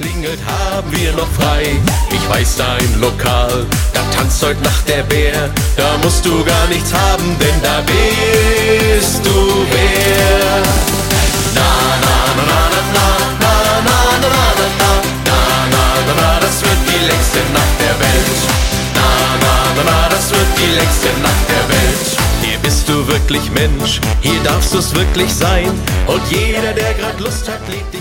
klingelt, haben wir noch frei. Ich weiß da ein Lokal, da tanzt heut Nacht der Bär. Da musst du gar nichts haben, denn da bist du wer. Na na na na na na na na na na na na na na na, das wird die längste Nacht der Welt. Na na na na, das wird die längste Nacht der Welt. Hier bist du wirklich Mensch, hier darfst du's wirklich sein. Und jeder, der grad Lust hat, lädt dich